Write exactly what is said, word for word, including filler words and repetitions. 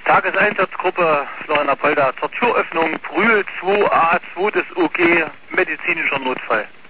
Tageseinsatzgruppe Florianapolda zur Türöffnung Brühl zwei A zwei des O G medizinischer Notfall.